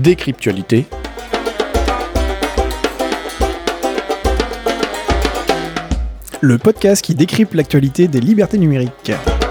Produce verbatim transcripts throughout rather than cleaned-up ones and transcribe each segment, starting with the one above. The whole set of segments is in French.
Décryptualité. Le podcast qui décrypte l'actualité des libertés numériques.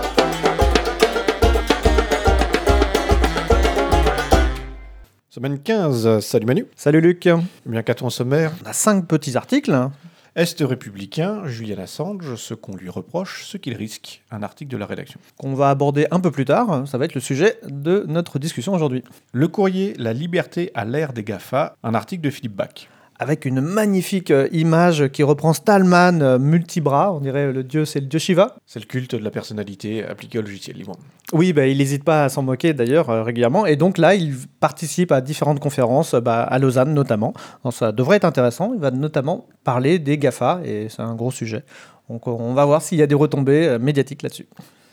Semaine quinze, salut Manu. Salut Luc. Bien qu'a-t-on au sommaire ? On a cinq petits articles. Est républicain, Julian Assange, ce qu'on lui reproche, ce qu'il risque. Un article de la rédaction. Qu'on va aborder un peu plus tard. Ça va être le sujet de notre discussion aujourd'hui. Le courrier, la liberté à l'ère des GAFA. Un article de Philippe Bach. Avec une magnifique image qui reprend Stallman euh, multibras. On dirait le dieu, c'est le dieu Shiva. C'est le culte de la personnalité appliqué au logiciel libre. Oui, bah, il n'hésite pas à s'en moquer d'ailleurs euh, régulièrement. Et donc là, il participe à différentes conférences, bah, à Lausanne notamment. Donc, ça devrait être intéressant. Il va notamment parler des GAFA et c'est un gros sujet. Donc on va voir s'il y a des retombées euh, médiatiques là-dessus.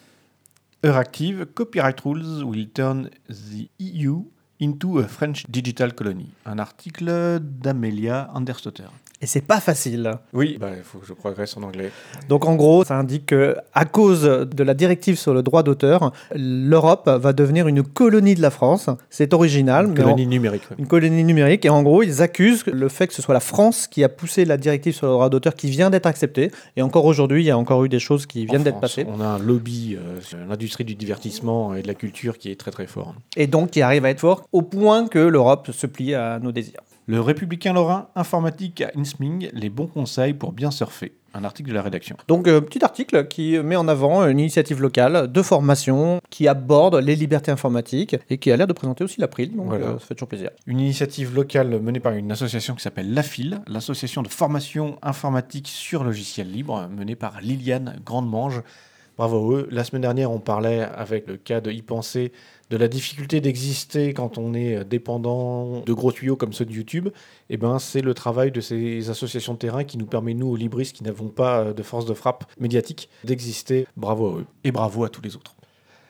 Euractiv, Copyright Rules will turn the E U into a French digital colony. Un article d'Amelia Andersdotter. Et c'est pas facile. Oui, bah, il faut que je progresse en anglais. Donc en gros, ça indique qu'à cause de la directive sur le droit d'auteur, l'Europe va devenir une colonie de la France. C'est original. Une mais colonie en... numérique. Ouais. Une colonie numérique. Et en gros, ils accusent le fait que ce soit la France qui a poussé la directive sur le droit d'auteur qui vient d'être acceptée. Et encore aujourd'hui, il y a encore eu des choses qui viennent en d'être France, passées. On a un lobby euh, sur l'industrie du divertissement et de la culture qui est très très fort. Et donc qui arrive à être fort au point que l'Europe se plie à nos désirs. Le républicain lorrain, informatique à Innsming, les bons conseils pour bien surfer. Un article de la rédaction. Donc, euh, petit article qui met en avant une initiative locale de formation qui aborde les libertés informatiques et qui a l'air de présenter aussi l'April, donc voilà. euh, ça fait toujours plaisir. Une initiative locale menée par une association qui s'appelle l'AFIL, l'association de formation informatique sur logiciel libre, menée par Liliane Grandemange. Bravo à eux. La semaine dernière, on parlait avec le cas de y-penser de la difficulté d'exister quand on est dépendant de gros tuyaux comme ceux de YouTube. Et ben, c'est le travail de ces associations de terrain qui nous permet, nous, aux libristes qui n'avons pas de force de frappe médiatique, d'exister. Bravo à eux. Et bravo à tous les autres.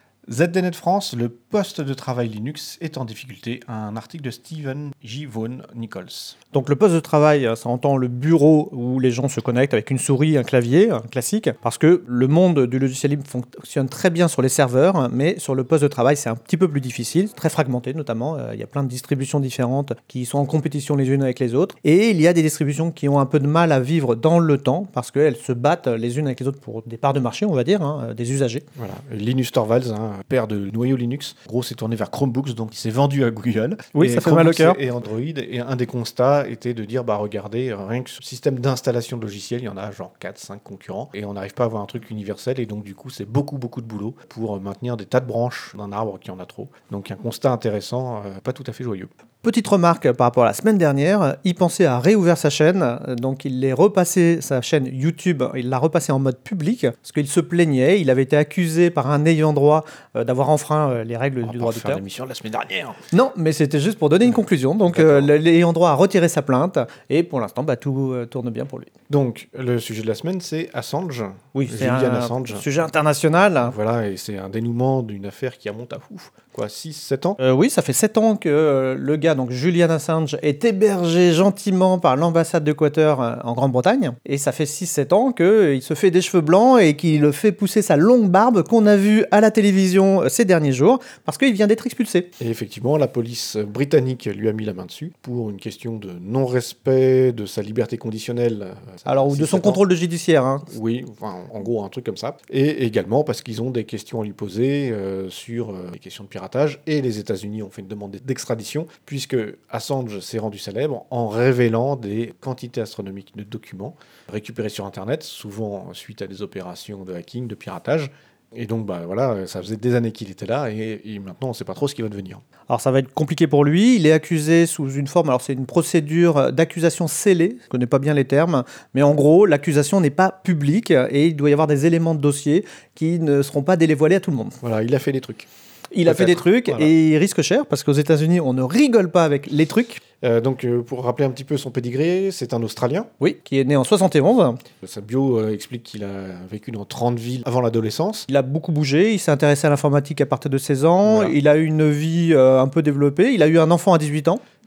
Z D Net France, le poste de travail Linux est en difficulté. Un article de Stephen J. Vaughan Nichols. Donc le poste de travail, ça entend le bureau où les gens se connectent avec une souris, un clavier, un classique, parce que le monde du logiciel libre fonctionne très bien sur les serveurs, mais sur le poste de travail, c'est un petit peu plus difficile, très fragmenté notamment. Il y a plein de distributions différentes qui sont en compétition les unes avec les autres, et il y a des distributions qui ont un peu de mal à vivre dans le temps, parce qu'elles se battent les unes avec les autres pour des parts de marché, on va dire, hein, des usagers. Voilà, Linus Torvalds, hein, père de noyau Linux, en gros, s'est tourné vers Chromebooks, donc il s'est vendu à Google. Oui, et ça fait mal au cœur. Et Android, et un des constats était de dire, bah regardez, rien que ce système d'installation de logiciels, il y en a genre quatre cinq concurrents, et on n'arrive pas à avoir un truc universel, et donc du coup, c'est beaucoup, beaucoup de boulot pour maintenir des tas de branches d'un arbre qui en a trop. Donc un constat intéressant, euh, pas tout à fait joyeux. Petite remarque par rapport à la semaine dernière, y-penser a réouvert sa chaîne, donc il est repassé sa chaîne YouTube, il l'a repassé en mode public, parce qu'il se plaignait, il avait été accusé par un ayant droit euh, d'avoir enfreint euh, les règles on du droit d'auteur. On va d'auteur. faire l'émission de la semaine dernière. Non, mais c'était juste pour donner une conclusion, donc euh, l'ayant droit a retiré sa plainte, et pour l'instant, bah, tout euh, tourne bien pour lui. Donc, le sujet de la semaine, c'est Assange. Oui, c'est un Assange. sujet international. Voilà, et c'est un dénouement d'une affaire qui remonte à ouf, quoi, six sept ans. Euh, oui, ça fait sept ans que euh, le gars, donc Julian Assange, est hébergé gentiment par l'ambassade d'Équateur euh, en Grande-Bretagne. Et ça fait six sept ans qu'il euh, se fait des cheveux blancs et qu'il fait pousser sa longue barbe qu'on a vue à la télévision euh, ces derniers jours, parce qu'il vient d'être expulsé. Et effectivement, la police britannique lui a mis la main dessus pour une question de non-respect de sa liberté conditionnelle. Alors, ou de son contrôle de judiciaire. Hein. Oui, enfin, en gros, un truc comme ça. Et également parce qu'ils ont des questions à lui poser euh, sur euh, les questions de piratage. Et les États-Unis ont fait une demande d'extradition, puisque Assange s'est rendu célèbre en révélant des quantités astronomiques de documents récupérés sur Internet, souvent suite à des opérations de hacking, de piratage. Et donc, bah, voilà, ça faisait des années qu'il était là, et, et maintenant, on ne sait pas trop ce qui va devenir. Alors, ça va être compliqué pour lui. Il est accusé sous une forme, alors c'est une procédure d'accusation scellée, je ne connais pas bien les termes, mais en gros, l'accusation n'est pas publique, et il doit y avoir des éléments de dossier qui ne seront pas dévoilés à tout le monde. Voilà, il a fait des trucs. Il a fait des trucs, voilà. Et il risque cher, parce qu'aux États-Unis, on ne rigole pas avec les trucs. Euh, donc, euh, pour rappeler un petit peu son pédigré, c'est un Australien. Oui, qui est né en soixante et onze. Sa bio euh, explique qu'il a vécu dans trente villes avant l'adolescence. Il a beaucoup bougé, il s'est intéressé à l'informatique à partir de seize ans, Voilà. Il a eu une vie euh, un peu développée, il a eu un enfant à dix-huit ans.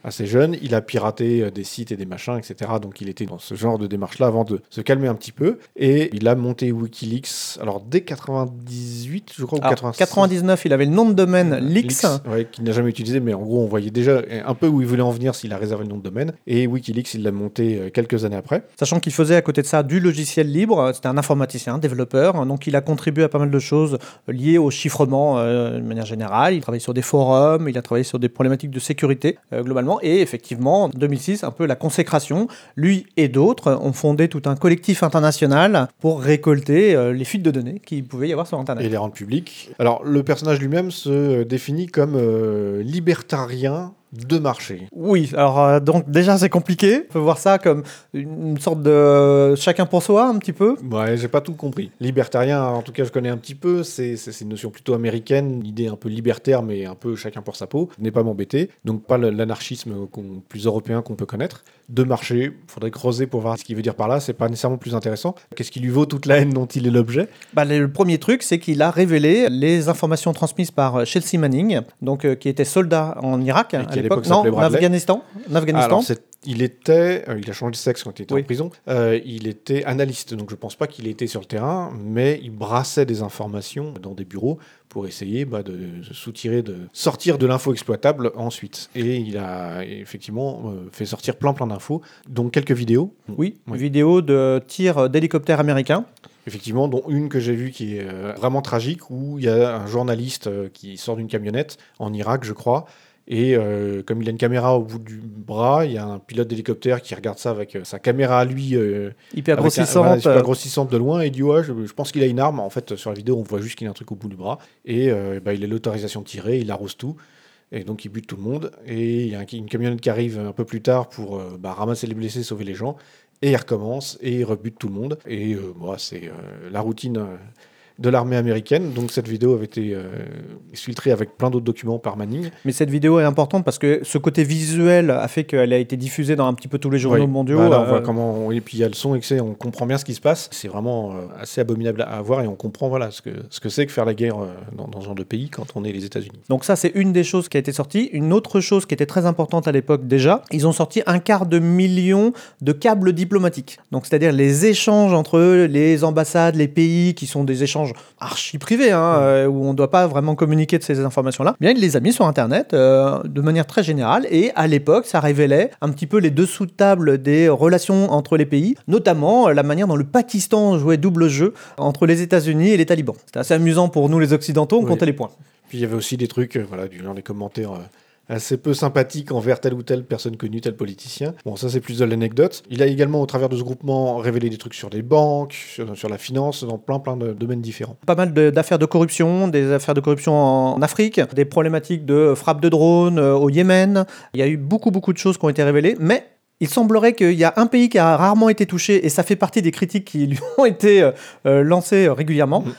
assez jeune. Il a piraté euh, des sites et des machins, et cetera. Donc il était dans ce genre de démarche-là avant de se calmer un petit peu. Et il a monté Wikileaks, alors dès quatre-vingt-dix-huit, je crois, ou Alors, quatre-vingt-six. quatre-vingt-dix-neuf, il avait le nom de domaine Leaks. Ouais, qu'il n'a jamais utilisé, mais en gros, on voyait déjà un peu où il voulait en venir s'il a réservé le nom de domaine. Et Wikileaks, il l'a monté euh, quelques années après. Sachant qu'il faisait à côté de ça du logiciel libre, c'était un informaticien, un développeur, donc il a contribué à pas mal de choses liées au chiffrement euh, de manière générale. Il travaille sur des forums, il a travaillé sur des problématiques de sécurité euh, globalement, et effectivement, en deux mille six, un peu la consécration, lui et d'autres ont fondé tout un collectif international pour récolter euh, les fuites de données qu'il pouvait y avoir sur Internet. Et les rendre publics. Alors, le personnage lui-même se définit comme euh, libertarien de marché. Oui, alors euh, donc déjà c'est compliqué. On peut voir ça comme une sorte de euh, chacun pour soi un petit peu. Ouais, j'ai pas tout compris. Libertarien, en tout cas, je connais un petit peu. C'est, c'est, c'est une notion plutôt américaine, une idée un peu libertaire, mais un peu chacun pour sa peau. N'est pas m'embêter. Donc pas le, l'anarchisme qu'on, plus européen qu'on peut connaître. De marché, faudrait creuser pour voir ce qu'il veut dire par là. C'est pas nécessairement plus intéressant. Qu'est-ce qui lui vaut toute la haine dont il est l'objet? Bah, le premier truc, c'est qu'il a révélé les informations transmises par Chelsea Manning, donc euh, qui était soldat en Irak Et à qui, à l'époque. l'époque, Non, s'appelait en Bradley. Afghanistan. En Afghanistan. Alors, c'est- il était, euh, il a changé de sexe quand il était Oui. en prison. Euh, il était analyste, donc je pense pas qu'il était sur le terrain, mais il brassait des informations dans des bureaux pour essayer bah, de, de soutirer, de sortir de l'info exploitable ensuite. Et il a effectivement euh, fait sortir plein plein d'infos, dont quelques vidéos. Oui, Oui. vidéo de tir d'hélicoptère américain. Effectivement, dont une que j'ai vue qui est euh, vraiment tragique, où il y a un journaliste euh, qui sort d'une camionnette en Irak, je crois. Et euh, comme il a une caméra au bout du bras, il y a un pilote d'hélicoptère qui regarde ça avec euh, sa caméra à lui, euh, Hyper avec un- grossissante. voilà, super euh, grossissante de loin, et il dit ouais, je, je pense qu'il a une arme. En fait, sur la vidéo, on voit juste qu'il a un truc au bout du bras, et euh, bah, il a l'autorisation de tirer, il arrose tout, et donc il bute tout le monde. Et il y a un- une camionnette qui arrive un peu plus tard pour euh, bah, ramasser les blessés, sauver les gens, et il recommence et il rebute tout le monde. Et euh, moi, c'est euh, la routine. euh, de l'armée américaine. Donc cette vidéo avait été euh, filtrée avec plein d'autres documents par Manning. Mais cette vidéo est importante parce que ce côté visuel a fait qu'elle a été diffusée dans un petit peu tous les journaux Oui. mondiaux. Bah là, on euh, voit comment, et puis il y a le son, et que c'est- on comprend bien ce qui se passe. C'est vraiment euh, assez abominable à voir, et on comprend voilà ce que ce que c'est que faire la guerre euh, dans, dans ce genre de pays quand on est les États-Unis. Donc ça, c'est une des choses qui a été sortie. Une autre chose qui était très importante à l'époque déjà, ils ont sorti un quart de million de câbles diplomatiques. Donc c'est-à-dire les échanges entre les ambassades, les pays, qui sont des échanges archi privés, hein, euh, où on ne doit pas vraiment communiquer de ces informations-là. Bien, il les a mis sur Internet euh, de manière très générale. Et à l'époque, ça révélait un petit peu les dessous de table des relations entre les pays, notamment euh, la manière dont le Pakistan jouait double jeu entre les États-Unis et les talibans. C'était assez amusant pour nous les Occidentaux, on Oui. comptait les points. Puis il y avait aussi des trucs, euh, voilà, du genre des commentaires euh, assez peu sympathiques envers telle ou telle personne connue, tel politicien. Bon, ça c'est plus de l'anecdote. Il a également, au travers de ce groupement, révélé des trucs sur les banques, sur, sur la finance, dans plein plein de domaines différents. Pas mal de- d'affaires de corruption, des affaires de corruption en Afrique, des problématiques de frappe de drones euh, au Yémen. Il y a eu beaucoup, beaucoup de choses qui ont été révélées, mais il semblerait qu'il y a un pays qui a rarement été touché, et ça fait partie des critiques qui lui ont été euh, euh, lancées euh, régulièrement. Mhm.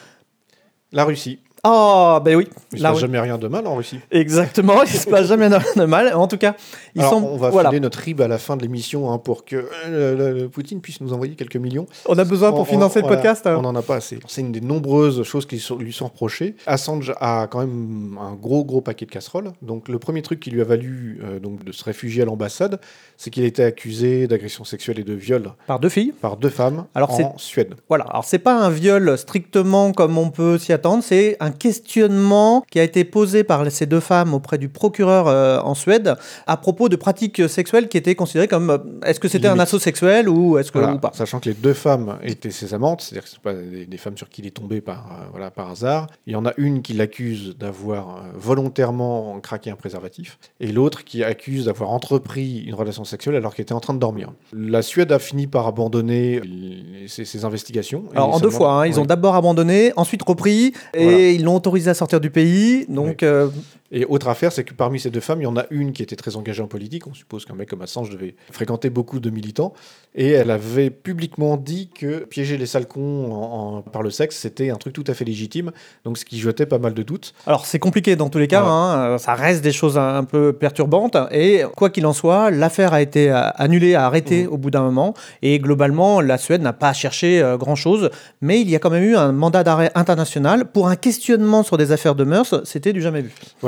La Russie. Ah, ben oui. Il ne se Là, passe oui. jamais rien de mal en Russie. Exactement, il se passe jamais de mal. En tout cas, il Alors, semble. on va voilà. filer notre R I B à la fin de l'émission hein, pour que euh, le- le Poutine puisse nous envoyer quelques millions. On a besoin pour On- financer on- le voilà, podcast. hein. On n'en a pas assez. C'est une des nombreuses choses qui sont- lui sont reprochées. Assange a quand même un gros, gros paquet de casseroles. Donc, le premier truc qui lui a valu euh, donc, de se réfugier à l'ambassade, c'est qu'il a été accusé d'agression sexuelle et de viol Par deux filles. par deux femmes Alors, en c'est- Suède. Voilà, alors c'est pas un viol strictement comme on peut s'y attendre, c'est un questionnement qui a été posé par ces deux femmes auprès du procureur euh, en Suède à propos de pratiques sexuelles qui étaient considérées comme euh, est-ce que c'était un Limite. assaut sexuel ou est-ce que Voilà, ou pas. sachant que les deux femmes étaient ses amantes, c'est-à-dire que ce pas des, des femmes sur qui il est tombé par, euh, voilà, par hasard. Il y en a une qui l'accuse d'avoir euh, volontairement craqué un préservatif, et l'autre qui accuse d'avoir entrepris une relation sexuelle alors qu'elle était en train de dormir. La Suède a fini par abandonner les- ses, ses investigations. Et Alors en deux seulement- fois, hein, ils oui. ont d'abord abandonné, ensuite repris et Voilà. ils l'ont autorisé à sortir du pays. Donc euh, Et autre affaire, c'est que parmi ces deux femmes, il y en a une qui était très engagée en politique. On suppose qu'un mec comme Assange devait fréquenter beaucoup de militants. Et elle avait publiquement dit que piéger les salcons en- en- par le sexe, c'était un truc tout à fait légitime. Donc ce qui jetait pas mal de doutes. Alors c'est compliqué dans tous les cas, Voilà. hein, euh, ça reste des choses un, un peu perturbantes et quoi qu'il en soit, l'affaire a été euh, annulée, arrêtée Mhm. au bout d'un moment et globalement la Suède n'a pas cherché euh, grand-chose, mais il y a quand même eu un mandat d'arrêt international pour un questionnement sur des affaires de mœurs, c'était du jamais vu. Voilà.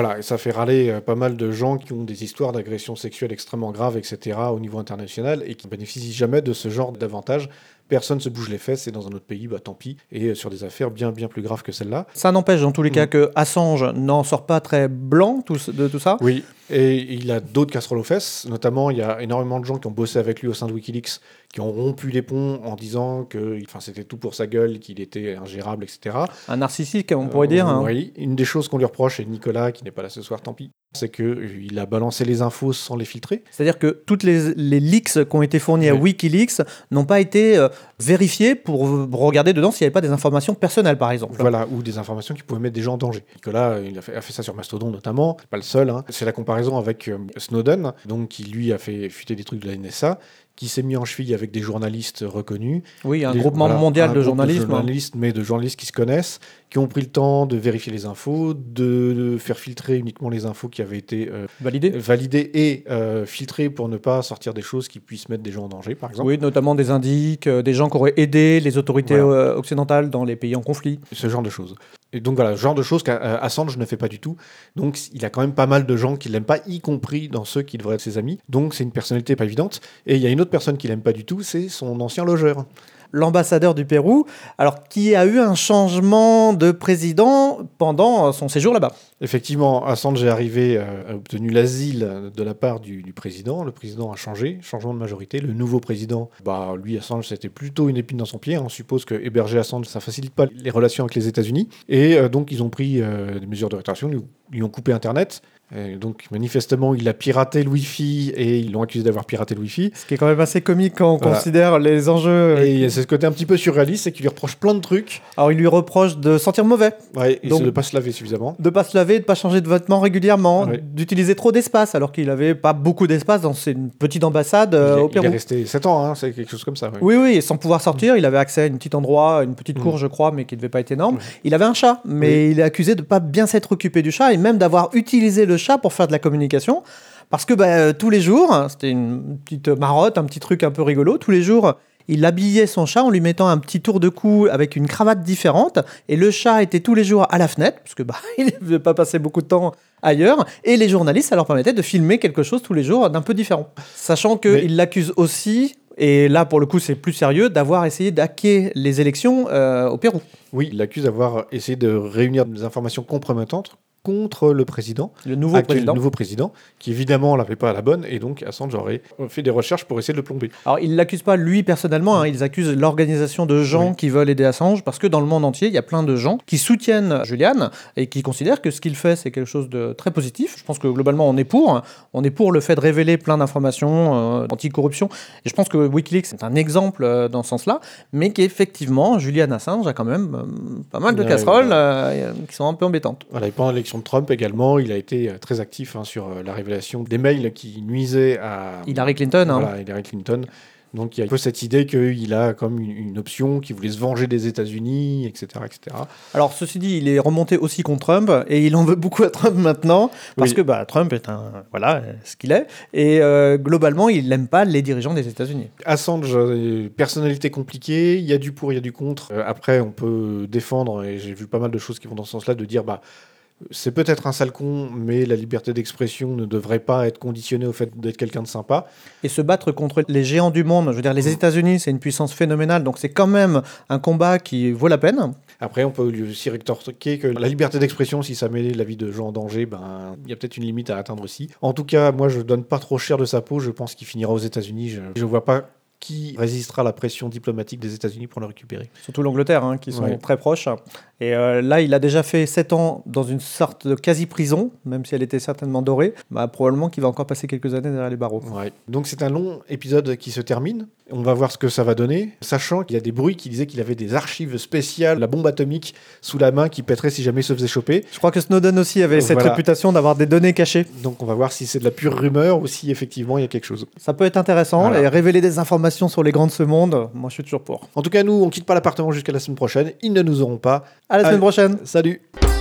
voilà, ça fait râler euh, pas mal de gens qui ont des histoires d'agressions sexuelles extrêmement graves, et cetera, au niveau international, et qui ne bénéficient jamais de ce genre d'avantages. Personne se bouge les fesses, et dans un autre pays, bah tant pis. Et euh, sur des affaires bien, bien plus graves que celle-là. Ça n'empêche dans tous les Mm. cas que Assange n'en sort pas très blanc tout ce- de tout ça. Oui, et il a d'autres casseroles aux fesses. Notamment, il y a énormément de gens qui ont bossé avec lui au sein de Wikileaks, qui ont rompu les ponts en disant que enfin, c'était tout pour sa gueule, qu'il était ingérable, et cetera. Un narcissique, on pourrait dire. Euh, hein. Oui, une des choses qu'on lui reproche, et Nicolas, qui n'est pas là ce soir, tant pis, c'est qu'il a balancé les infos sans les filtrer. C'est-à-dire que toutes les, les leaks qui ont été fournis à Oui. Wikileaks n'ont pas été euh, vérifiés pour euh, regarder dedans s'il n'y avait pas des informations personnelles, par exemple. Voilà, ou des informations qui pouvaient mettre des gens en danger. Nicolas, euh, il a fait, a fait ça sur Mastodon notamment, c'est pas le seul. Hein. C'est la comparaison avec euh, Snowden, donc qui lui a fait fuiter des trucs de la N S A, qui s'est mis en cheville avec des journalistes reconnus. Oui, un Des- groupement voilà, mondial un de groupe journalisme. De journalistes, mais de journalistes qui se connaissent, qui ont pris le temps de vérifier les infos, de, de faire filtrer uniquement les infos qui avaient été euh, Validé. validées et euh, filtrées pour ne pas sortir des choses qui puissent mettre des gens en danger, par exemple. Oui, notamment des indices, euh, des gens qui auraient aidé les autorités Voilà. euh, occidentales dans les pays en conflit. Ce genre de choses. Et donc voilà, ce genre de choses qu'Assange ne fait pas du tout. Donc il a quand même pas mal de gens qui l'aiment pas, y compris dans ceux qui devraient être ses amis. Donc c'est une personnalité pas évidente. Et il y a une autre personne qui l'aime pas du tout, c'est son ancien logeur. L'ambassadeur du Pérou, alors qui a eu un changement de président pendant son séjour là-bas. Effectivement, Assange est arrivé, euh, a obtenu l'asile de la part du, du président. Le président a changé, changement de majorité. Le nouveau président, bah lui, Assange, c'était plutôt une épine dans son pied. On suppose que héberger Assange, ça facilite pas les relations avec les États-Unis. Et euh, donc ils ont pris euh, des mesures de rétention, lui, lui ont coupé Internet. Et donc manifestement, il a piraté le Wi-Fi et ils l'ont accusé d'avoir piraté le Wi-Fi. Ce qui est quand même assez comique quand on Voilà. considère les enjeux. Et c'est ce côté un petit peu surréaliste, c'est qu'il lui reproche plein de trucs. Alors il lui reproche de sentir mauvais, Ouais, et Donc- c'est de pas se laver suffisamment. de pas se laver, de pas changer de vêtements régulièrement, Ouais. d'utiliser trop d'espace alors qu'il avait pas beaucoup d'espace dans une petite ambassade euh, il, est, au il est Pérou. resté sept ans, hein, c'est quelque chose comme ça. Ouais. Oui, oui, et sans pouvoir sortir, il avait accès à une petite endroit, une petite cour, Mm. je crois, mais qui ne devait pas être énorme. Ouais. Il avait un chat, mais il est accusé de pas bien s'être occupé du chat et même d'avoir utilisé le chat pour faire de la communication. Parce que bah, euh, tous les jours, hein, c'était une petite marotte, un petit truc un peu rigolo, tous les jours, il habillait son chat en lui mettant un petit tour de cou avec une cravate différente. Et le chat était tous les jours à la fenêtre, parce que bah, il ne devait pas passer beaucoup de temps ailleurs. Et les journalistes, ça leur permettait de filmer quelque chose tous les jours d'un peu différent. Sachant Mais- qu'il l'accuse aussi, et là pour le coup c'est plus sérieux, d'avoir essayé d'hacker les élections euh, au Pérou. Oui, il l'accuse d'avoir essayé de réunir des informations compromettantes contre le président, Le nouveau actuel- président. le nouveau président, qui évidemment l'avait pas à la bonne, et donc Assange aurait fait des recherches pour essayer de le plomber. Alors, ils ne l'accusent pas lui personnellement, hein, ils accusent l'organisation de gens Oui. qui veulent aider Assange, parce que dans le monde entier, il y a plein de gens qui soutiennent Julian et qui considèrent que ce qu'il fait, c'est quelque chose de très positif. Je pense que globalement, on est pour. On est pour le fait de révéler plein d'informations euh, anti-corruption. Et je pense que Wikileaks est un exemple euh, dans ce sens-là, mais qu'effectivement, Julian Assange a quand même euh, pas mal de Ouais, casseroles voilà. euh, qui sont un peu embêtantes. Voilà, et pendant l'élection de Trump également, il a été euh, très actif hein, sur euh, la révélation des mails qui nuisaient à Hillary Clinton, hein. voilà, Hillary Clinton. Donc il y a un peu cette idée qu'il a comme une, une option, qu'il voulait se venger des États-Unis, et cetera, et cetera. Alors, ceci dit, il est remonté aussi contre Trump et il en veut beaucoup à Trump maintenant parce Oui. que bah, Trump est un voilà euh, ce qu'il est et euh, globalement, il n'aime pas les dirigeants des États-Unis. Assange, euh, personnalité compliquée, il y a du pour, il y a du contre. Euh, après, on peut défendre, et j'ai vu pas mal de choses qui vont dans ce sens-là, de dire bah c'est peut-être un sale con, mais la liberté d'expression ne devrait pas être conditionnée au fait d'être quelqu'un de sympa. Et se battre contre les géants du monde, je veux dire, les États-Unis, c'est une puissance phénoménale, donc c'est quand même un combat qui vaut la peine. Après, on peut lui aussi rétorquer que la liberté d'expression, si ça met la vie de gens en danger, ben il y a peut-être une limite à atteindre aussi. En tout cas, moi, je donne pas trop cher de sa peau. Je pense qu'il finira aux États-Unis. Je, je vois pas qui résistera à la pression diplomatique des États-Unis pour le récupérer. Surtout l'Angleterre, hein, qui sont Ouais. très proches. Et euh, là, il a déjà fait sept ans dans une sorte de quasi-prison, même si elle était certainement dorée. Bah, probablement qu'il va encore passer quelques années derrière les barreaux. Ouais. Donc c'est un long épisode qui se termine. On va voir ce que ça va donner, sachant qu'il y a des bruits qui disaient qu'il avait des archives spéciales, la bombe atomique sous la main qui pèterait si jamais il se faisait choper. Je crois que Snowden aussi avait cette Voilà. réputation d'avoir des données cachées. Donc on va voir si c'est de la pure rumeur ou si effectivement il y a quelque chose. Ça peut être intéressant Voilà. et révéler des informations sur les grands de ce monde. Moi, je suis toujours pour. En tout cas, nous, on quitte pas l'appartement jusqu'à la semaine prochaine. Ils ne nous auront pas. À la semaine Allez. prochaine. Salut!